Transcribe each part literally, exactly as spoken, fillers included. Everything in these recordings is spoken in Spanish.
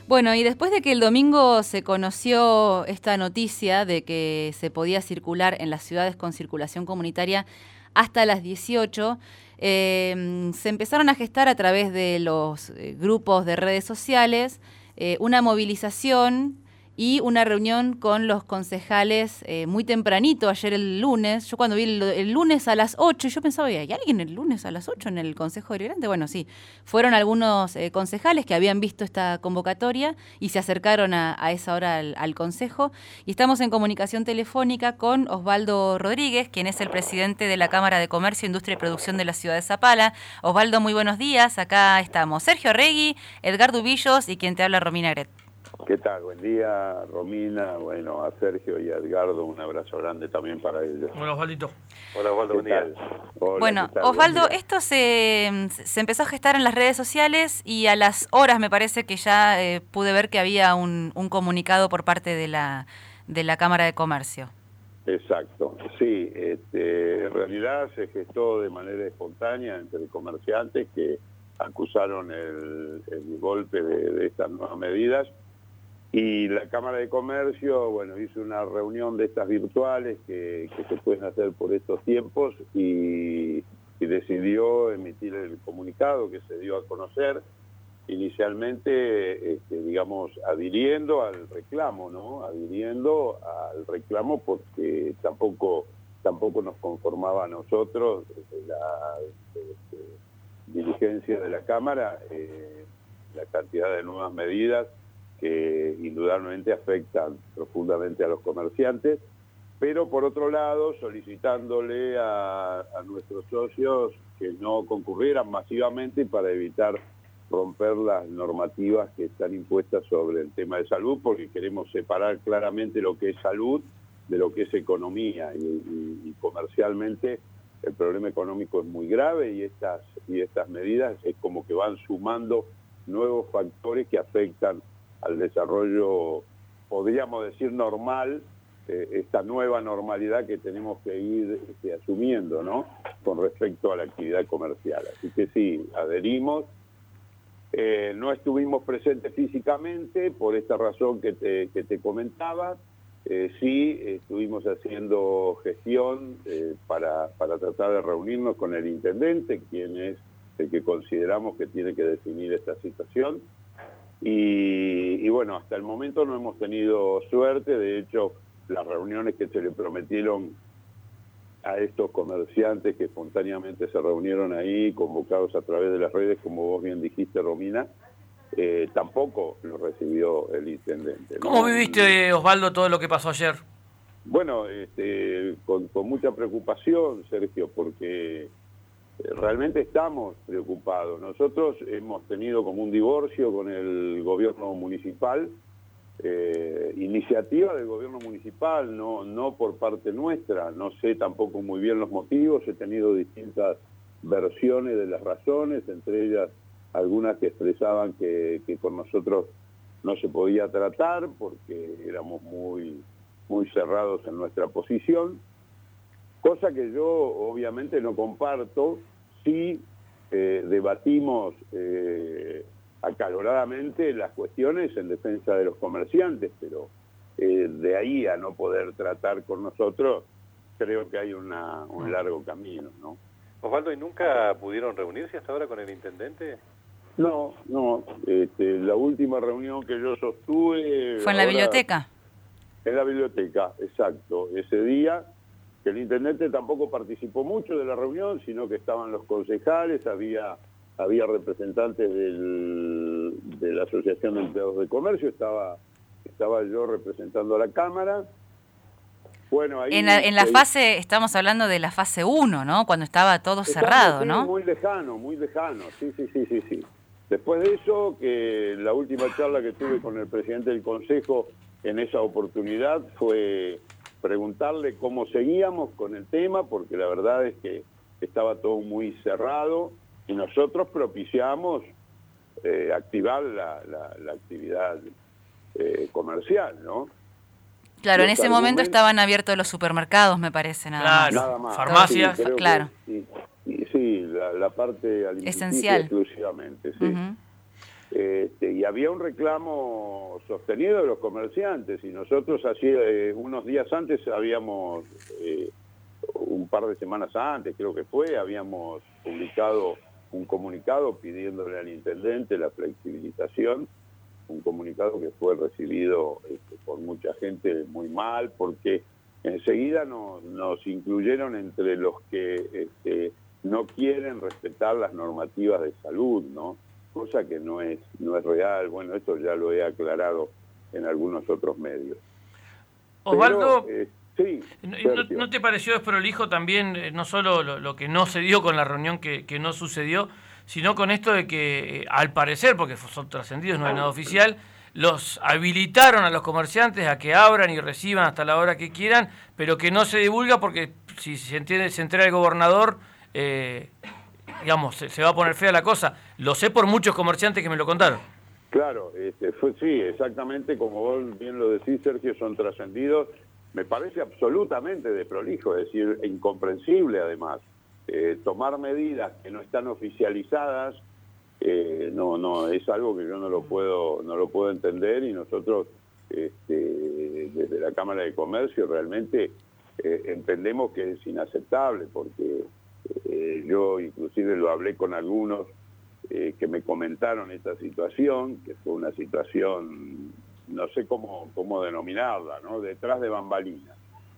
Bueno, y después de que el domingo se conoció esta noticia de que se podía circular en las ciudades con circulación comunitaria hasta las dieciocho, eh, se empezaron a gestar a través de los eh, grupos de redes sociales eh, una movilización y una reunión con los concejales eh, muy tempranito, ayer el lunes. Yo cuando vi el, el lunes a las ocho, yo pensaba, ¿hay alguien el lunes a las ocho en el Consejo Deliberante? Bueno, sí, fueron algunos eh, concejales que habían visto esta convocatoria y se acercaron a, a esa hora al, al Consejo. Y estamos en comunicación telefónica con Osvaldo Rodríguez, quien es el presidente de la Cámara de Comercio, Industria y Producción de la ciudad de Zapala. Osvaldo, muy buenos días. Acá estamos Sergio Regui, Edgardo Ubillos y quien te habla, Romina Gret. ¿Qué tal? Buen día, Romina. Bueno, a Sergio y a Edgardo un abrazo grande también para ellos. Hola, Osvaldito. Hola, Osvaldo, buen día. Hola, bueno, Osvaldo, esto se, se empezó a gestar en las redes sociales y a las horas me parece que ya eh, pude ver que había un, un comunicado por parte de la, de la Cámara de Comercio. Exacto, sí. Este, en realidad se gestó de manera espontánea entre comerciantes que acusaron el, el golpe de, de estas nuevas medidas. Y la Cámara de Comercio, bueno, hizo una reunión de estas virtuales que, que se pueden hacer por estos tiempos y, y decidió emitir el comunicado que se dio a conocer, inicialmente, este, digamos, adhiriendo al reclamo, ¿no? Adhiriendo al reclamo porque tampoco, tampoco nos conformaba a nosotros la este, diligencia de la Cámara, eh, la cantidad de nuevas medidas que indudablemente afectan profundamente a los comerciantes, pero por otro lado solicitándole a, a nuestros socios que no concurrieran masivamente para evitar romper las normativas que están impuestas sobre el tema de salud, porque queremos separar claramente lo que es salud de lo que es economía, y, y, y comercialmente el problema económico es muy grave y estas, y estas medidas es como que van sumando nuevos factores que afectan al desarrollo, podríamos decir, normal, eh, esta nueva normalidad que tenemos que ir este, asumiendo, ¿no?, con respecto a la actividad comercial. Así que sí, adherimos. Eh, no estuvimos presentes físicamente por esta razón que te, que te comentaba. Eh, sí, estuvimos haciendo gestión eh, para, para tratar de reunirnos con el intendente, quien es el que consideramos que tiene que definir esta situación. Y, y bueno, hasta el momento no hemos tenido suerte. De hecho, las reuniones que se le prometieron a estos comerciantes que espontáneamente se reunieron ahí, convocados a través de las redes, como vos bien dijiste, Romina, eh, tampoco lo recibió el intendente, ¿no? ¿Cómo viviste, Osvaldo, todo lo que pasó ayer? Bueno, este, con, con mucha preocupación, Sergio, porque realmente estamos preocupados. Nosotros hemos tenido como un divorcio con el gobierno municipal, eh, iniciativa del gobierno municipal, no, no por parte nuestra. No sé tampoco muy bien los motivos, he tenido distintas versiones de las razones, entre ellas algunas que expresaban que, que con nosotros no se podía tratar porque éramos muy, muy cerrados en nuestra posición. Cosa que yo obviamente no comparto. Sí eh, debatimos eh, acaloradamente las cuestiones en defensa de los comerciantes, pero eh, de ahí a no poder tratar con nosotros, creo que hay una, un largo camino, ¿no? Osvaldo, ¿y nunca pudieron reunirse hasta ahora con el intendente? No, no. Este, la última reunión que yo sostuve... ¿Fue en la ahora, biblioteca? En la biblioteca, exacto. Ese día... El intendente tampoco participó mucho de la reunión, sino que estaban los concejales, había, había representantes del, de la Asociación de Empleados de Comercio, estaba, estaba yo representando a la Cámara. Bueno, ahí, en la, en la ahí, fase, estamos hablando de la fase uno, ¿no? Cuando estaba todo estamos, cerrado, sí, ¿no? Muy lejano, muy lejano, sí, sí, sí, sí, sí. Después de eso, que la última charla que tuve con el presidente del Consejo en esa oportunidad fue preguntarle cómo seguíamos con el tema, porque la verdad es que estaba todo muy cerrado y nosotros propiciamos eh, activar la, la, la actividad eh, comercial, ¿no? Claro, los en ese momento estaban abiertos los supermercados, me parece, nada claro, más. Nada más. Farmacias, sí, claro. Que, y, y, sí, la, la parte alimenticia esencial exclusivamente, sí. Uh-huh. Este, y había un reclamo sostenido de los comerciantes, y nosotros así eh, unos días antes habíamos, eh, un par de semanas antes creo que fue, habíamos publicado un comunicado pidiéndole al intendente la flexibilización, un comunicado que fue recibido este, por mucha gente muy mal, porque enseguida nos, nos incluyeron entre los que este, no quieren respetar las normativas de salud, ¿no? Cosa que no es, no es real. Bueno, esto ya lo he aclarado en algunos otros medios. Osvaldo, Pero, eh, sí, ¿no, ¿no te pareció desprolijo también, eh, no solo lo, lo que no se dio con la reunión que, que no sucedió, sino con esto de que, eh, al parecer, porque son trascendidos, no hay nada oficial, los habilitaron a los comerciantes a que abran y reciban hasta la hora que quieran, pero que no se divulga porque si se, entiende, se entera el gobernador... Eh, digamos, se, se va a poner fea la cosa. Lo sé por muchos comerciantes que me lo contaron. Claro, este, fue, sí, exactamente como vos bien lo decís, Sergio, son trascendidos. Me parece absolutamente desprolijo, es decir, incomprensible además. Eh, tomar medidas que no están oficializadas, eh, no, no, es algo que yo no lo puedo, no lo puedo entender, y nosotros este, desde la Cámara de Comercio realmente eh, entendemos que es inaceptable, porque Eh, yo inclusive lo hablé con algunos eh, que me comentaron esta situación, que fue una situación, no sé cómo, cómo denominarla, ¿no? Detrás de bambalinas.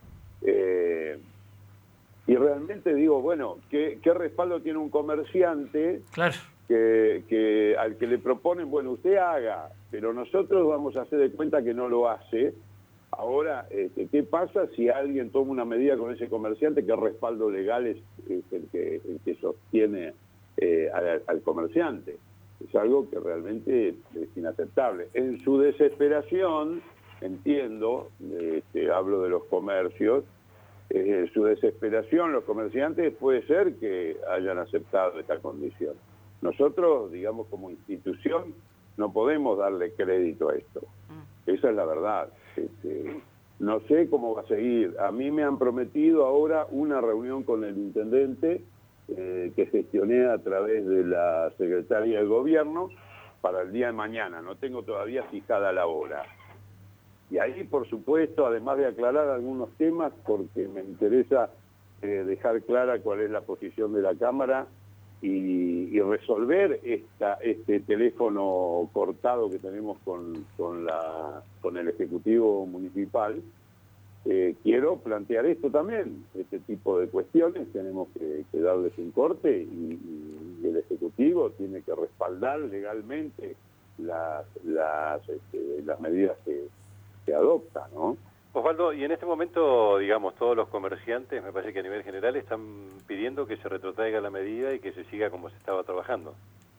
Eh, y realmente digo, bueno, ¿qué, qué respaldo tiene un comerciante claro. que, que al que le proponen, bueno, usted haga, pero nosotros vamos a hacer de cuenta que no lo hace? Ahora, este, ¿qué pasa si alguien toma una medida con ese comerciante? ¿Qué respaldo legal es, es el, que, el que sostiene eh, al, al comerciante? Es algo que realmente es inaceptable. En su desesperación, entiendo, este, hablo de los comercios, eh, en su desesperación los comerciantes puede ser que hayan aceptado esta condición. Nosotros, digamos, como institución, no podemos darle crédito a esto. Esa es la verdad. Este, no sé cómo va a seguir. A mí me han prometido ahora una reunión con el intendente eh, que gestioné a través de la secretaria del gobierno para el día de mañana. No tengo todavía fijada la hora. Y ahí, por supuesto, además de aclarar algunos temas, porque me interesa eh, dejar clara cuál es la posición de la Cámara y, y resolver esta, este teléfono cortado que tenemos con, con, la, con el Ejecutivo Municipal, eh, quiero plantear esto también, este tipo de cuestiones, tenemos que, que darles un corte y, y el Ejecutivo tiene que respaldar legalmente las, las, este, las medidas que, que adopta, ¿no? Osvaldo, y en este momento, digamos, todos los comerciantes, me parece que a nivel general, están pidiendo que se retrotraiga la medida y que se siga como se estaba trabajando.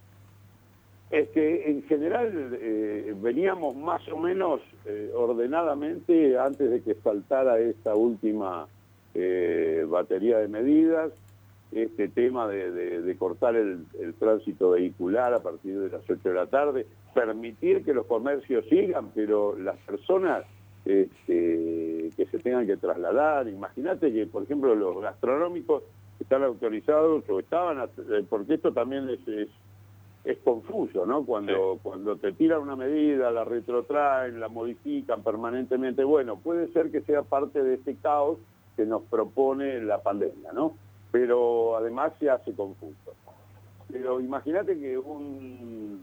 Es que en general eh, veníamos más o menos eh, ordenadamente antes de que saltara esta última eh, batería de medidas, este tema de, de, de cortar el, el tránsito vehicular a partir de las ocho de la tarde, permitir que los comercios sigan, pero las personas Este, que se tengan que trasladar. Imagínate que, por ejemplo, los gastronómicos están autorizados o estaban, porque esto también es, es, es confuso, ¿no? Cuando, sí. cuando te tiran una medida, la retrotraen, la modifican permanentemente. Bueno, puede ser que sea parte de este caos que nos propone la pandemia, ¿no? Pero además se hace confuso. Pero imagínate que un...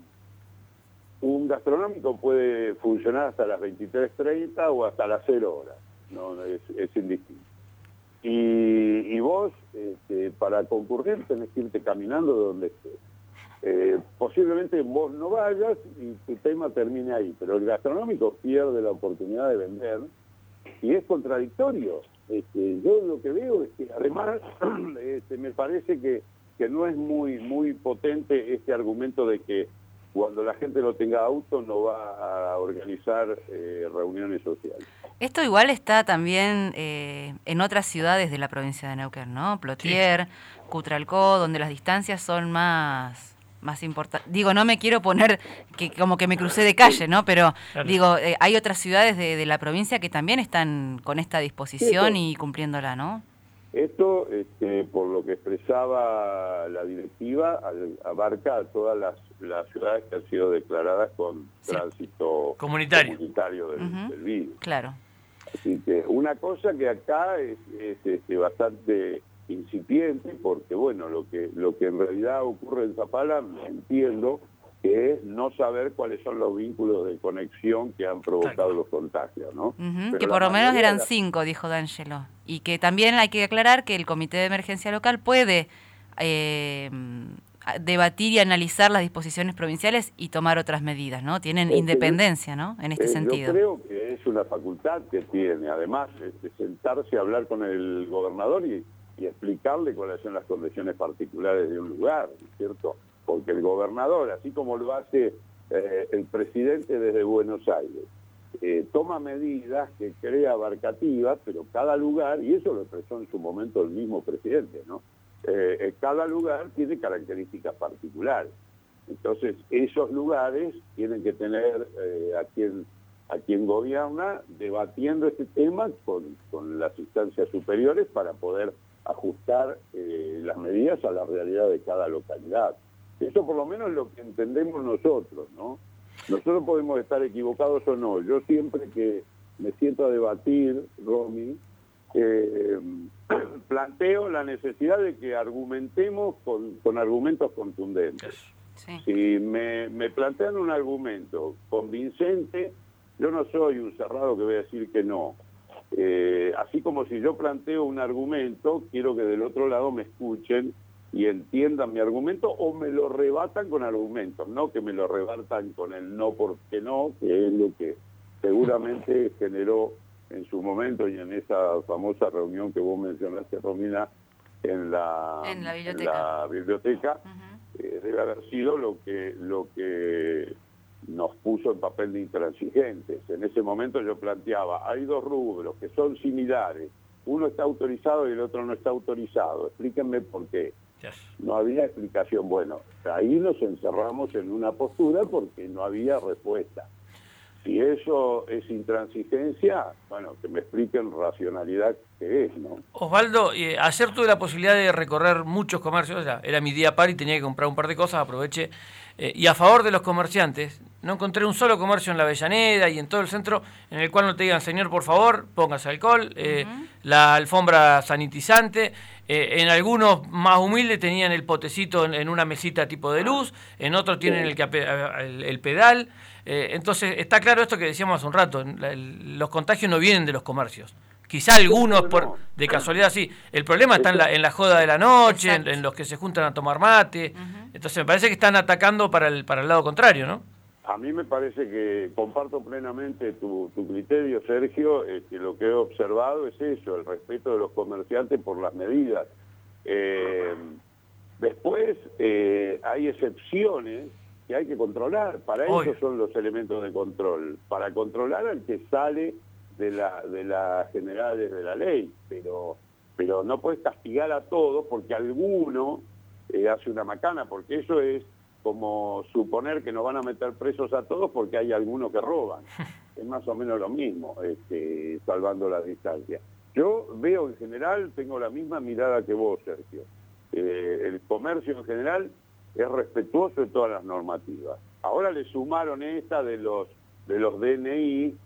Un gastronómico puede funcionar hasta las veintitrés treinta o hasta las cero horas, no, es, es indistinto. Y, y vos, este, para concurrir, tenés que irte caminando de donde estés. Eh, posiblemente vos no vayas y tu tema termine ahí, pero el gastronómico pierde la oportunidad de vender y es contradictorio. Este, yo lo que veo es que además este, me parece que, que no es muy, muy potente este argumento de que cuando la gente no tenga auto no va a organizar eh, reuniones sociales. Esto igual está también eh, en otras ciudades de la provincia de Neuquén, ¿no? Plotier, sí. Cutralcó, donde las distancias son más, más importantes. Digo, no me quiero poner que como que me crucé de calle, ¿no? Pero claro. digo, eh, hay otras ciudades de, de la provincia que también están con esta disposición sí, y cumpliéndola, ¿no? Esto, este, por lo que expresaba la directiva, al, abarca a todas las, las ciudades que han sido declaradas con sí. tránsito comunitario, comunitario del, uh-huh. del virus. Claro. Así que una cosa que acá es, es este, bastante incipiente, porque bueno, lo que lo que en realidad ocurre en Zapala, entiendo, que es no saber cuáles son los vínculos de conexión que han provocado los contagios, ¿no? Uh-huh, que por lo menos eran la... cinco, dijo D'Angelo. Y que también hay que aclarar que el Comité de Emergencia Local puede eh, debatir y analizar las disposiciones provinciales y tomar otras medidas, ¿no? Tienen es independencia, que, ¿no? En este eh, sentido. Yo creo que es una facultad que tiene, además, este, sentarse a hablar con el gobernador y, y explicarle cuáles son las condiciones particulares de un lugar, ¿cierto? Porque el gobernador, así como lo hace eh, el presidente desde Buenos Aires, eh, toma medidas que crea abarcativas, pero cada lugar, y eso lo expresó en su momento el mismo presidente, ¿no? Eh, cada lugar tiene características particulares. Entonces, esos lugares tienen que tener eh, a quien a quien gobierna debatiendo este tema con, con las instancias superiores para poder ajustar eh, las medidas a la realidad de cada localidad. Eso por lo menos es lo que entendemos nosotros, ¿no? Nosotros podemos estar equivocados o no. Yo siempre que me siento a debatir, Romy, eh, planteo la necesidad de que argumentemos con, con argumentos contundentes. Sí. Si me, me plantean un argumento convincente, yo no soy un cerrado que voy a decir que no. Eh, así como si yo planteo un argumento, quiero que del otro lado me escuchen y entiendan mi argumento o me lo rebatan con argumentos, no que me lo rebatan con el no porque no, que es lo que seguramente generó en su momento y en esa famosa reunión que vos mencionaste, Romina, en la, en la biblioteca, en la biblioteca uh-huh. eh, debe haber sido lo que, lo que nos puso en papel de intransigentes. En ese momento yo planteaba, hay dos rubros que son similares, uno está autorizado y el otro no está autorizado, explíquenme por qué. No había explicación. Bueno, ahí nos encerramos en una postura porque no había respuesta. Si eso es intransigencia, bueno, que me expliquen racionalidad qué es, ¿no? Osvaldo, eh, ayer tuve la posibilidad de recorrer muchos comercios, o sea, era mi día par y tenía que comprar un par de cosas, aproveché. Eh, y a favor de los comerciantes, no encontré un solo comercio en la Avellaneda y en todo el centro en el cual no te digan, señor, por favor, póngase alcohol, eh, uh-huh. la alfombra sanitizante. Eh, en algunos más humildes tenían el potecito en, en una mesita tipo de luz, en otros tienen el, el, el pedal. Eh, entonces, está claro esto que decíamos hace un rato, el, los contagios no vienen de los comercios. Quizá algunos por de casualidad sí. El problema está en la, en la joda de la noche, en, en los que se juntan a tomar mate. Uh-huh. Entonces me parece que están atacando para el para el lado contrario, ¿no? A mí me parece que comparto plenamente tu, tu criterio, Sergio. Este, lo que he observado es eso, el respeto de los comerciantes por las medidas. Eh, después eh, hay excepciones que hay que controlar. Para Oye. eso son los elementos de control. Para controlar al que sale de la de las generales de la ley, pero pero no puedes castigar a todos porque alguno eh, hace una macana, porque eso es como suponer que nos van a meter presos a todos porque hay algunos que roban. Es más o menos lo mismo, este, salvando la distancia. Yo veo en general, tengo la misma mirada que vos, Sergio. Eh, el comercio en general es respetuoso de todas las normativas. Ahora le sumaron esta de los de los D N I.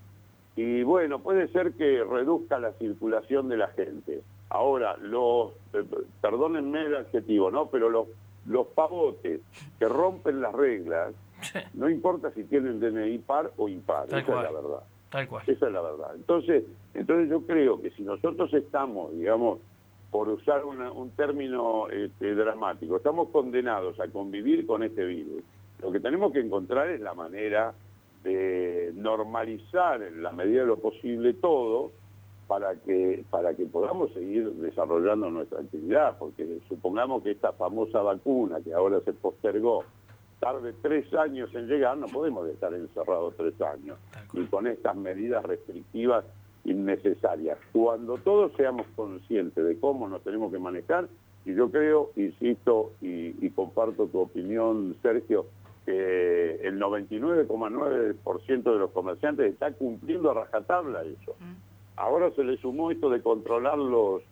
Y bueno, puede ser que reduzca la circulación de la gente. Ahora, los, eh, perdónenme el adjetivo, ¿no? Pero los, los pavotes que rompen las reglas, no importa si tienen D N I par o impar, Tal esa cual. es la verdad. Tal cual. Esa es la verdad. Entonces, entonces yo creo que si nosotros estamos, digamos, por usar una, un término este, dramático, estamos condenados a convivir con este virus, lo que tenemos que encontrar es la manera de normalizar en la medida de lo posible todo para que para que podamos seguir desarrollando nuestra actividad, porque supongamos que esta famosa vacuna que ahora se postergó tarde tres años en llegar, no podemos estar encerrados tres años y con estas medidas restrictivas innecesarias. Cuando todos seamos conscientes de cómo nos tenemos que manejar, y yo creo, insisto y, y comparto tu opinión, Sergio, que el noventa y nueve coma nueve por ciento de los comerciantes está cumpliendo a rajatabla eso. Ahora se le sumó esto de controlar los,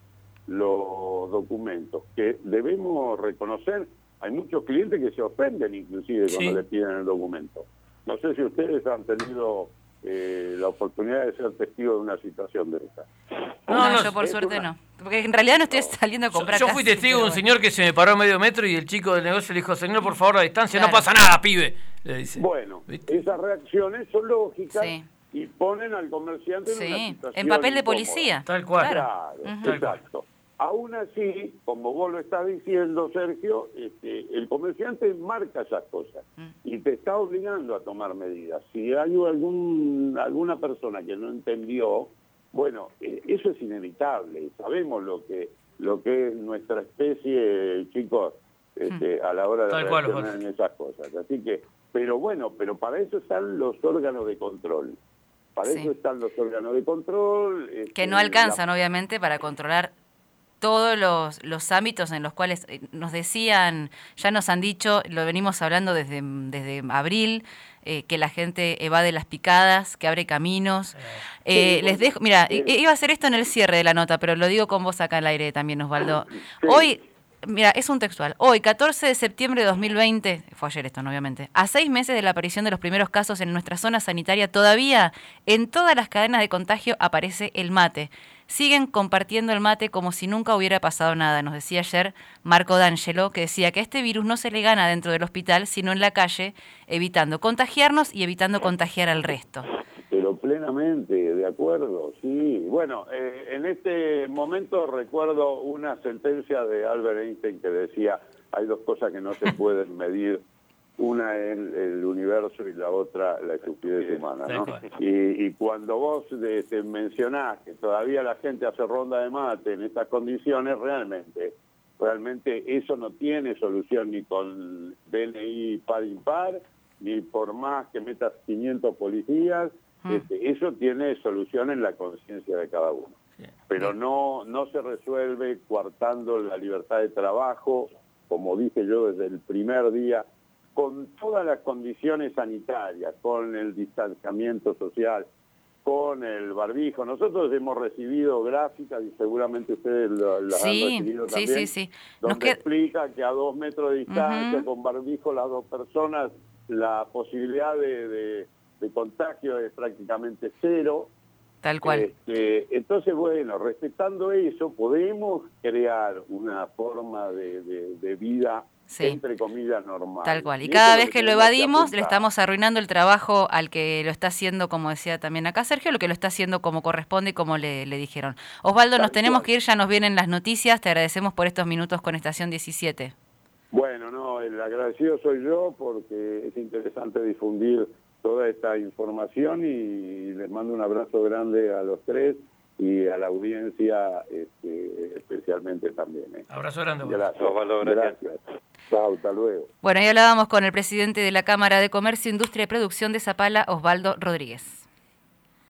los documentos, que debemos reconocer, hay muchos clientes que se ofenden inclusive cuando Sí. le piden el documento. No sé si ustedes han tenido eh, la oportunidad de ser testigos de una situación de esta. No, No, no, yo por es suerte una- no. Porque en realidad no estoy saliendo a Yo, comprar yo fui casi, testigo de un pero señor que se me paró a medio metro y el chico del negocio le dijo, señor, por favor, a distancia, Claro. no pasa nada, pibe. Le dice. Bueno, ¿Viste? esas reacciones son lógicas Sí. y ponen al comerciante en una Sí, situación en papel de incómoda. policía. Tal cual. Claro. Claro, Ujú. exacto. Aún así, como vos lo estás diciendo, Sergio, este, el comerciante marca esas cosas Mm. y te está obligando a tomar medidas. Si hay algún alguna persona que no entendió, bueno, eh, eso es inevitable. Sabemos lo que lo que es nuestra especie, chicos, este, a la hora de Tal cual, reaccionar Jorge. en esas cosas. Así que, pero bueno, pero para eso están los órganos de control. Para Sí. eso están los órganos de control. que este, no la- alcanzan, obviamente, para controlar todos los, los ámbitos en los cuales eh, nos decían, ya nos han dicho, lo venimos hablando desde, desde abril, eh, que la gente evade las picadas, que abre caminos. Eh, Sí, les bueno, dejo, mira, eh. i- iba a hacer esto en el cierre de la nota, pero lo digo con vos acá al aire también, Osvaldo. Sí. Hoy, mira, es un textual. Hoy, catorce de septiembre de dos mil veinte, fue ayer esto, no, obviamente, a seis meses de la aparición de los primeros casos en nuestra zona sanitaria, todavía en todas las cadenas de contagio aparece el mate. Siguen compartiendo el mate como si nunca hubiera pasado nada, nos decía ayer Marco D'Angelo, que decía que a este virus no se le gana dentro del hospital, sino en la calle, evitando contagiarnos y evitando contagiar al resto. Pero plenamente, de acuerdo, sí. Bueno, eh, en este momento recuerdo una sentencia de Albert Einstein que decía, hay dos cosas que no se pueden medir, una es el, el universo y la otra la estupidez humana, ¿no? Tal cual. Y, y cuando vos de, te mencionás que todavía la gente hace ronda de mate en estas condiciones, realmente, realmente eso no tiene solución ni con D N I par impar, ni por más que metas quinientos policías, Mm. este, eso tiene solución en la conciencia de cada uno. Bien. Pero no, no se resuelve coartando la libertad de trabajo, como dije yo desde el primer día, con todas las condiciones sanitarias, con el distanciamiento social, con el barbijo. Nosotros hemos recibido gráficas, y seguramente ustedes lo- las Sí, han recibido sí, también, sí, sí. Nos donde qued- explica que a dos metros de distancia, Ujú. con barbijo, las dos personas, la posibilidad de, de, de contagio es prácticamente cero. Tal cual. Este, entonces, bueno, respetando eso, podemos crear una forma de, de, de vida, Sí. entre comillas, normal. Tal cual. Y eso cada es vez que lo tenemos evadimos, le apuntar. estamos arruinando el trabajo al que lo está haciendo, como decía también acá Sergio, lo que lo está haciendo como corresponde y como le, le dijeron. Osvaldo, Tal nos tenemos cual. que ir, ya nos vienen las noticias. Te agradecemos por estos minutos con Estación diecisiete. Bueno, no, el agradecido soy yo porque es interesante difundir toda esta información y les mando un abrazo grande a los tres y a la audiencia este, especialmente también. ¿eh? Abrazo grande. Osvaldo. Gracias. Osvaldo, gracias. Gracias. Chao, hasta luego. Bueno, ahí hablábamos con el presidente de la Cámara de Comercio, Industria y Producción de Zapala, Osvaldo Rodríguez.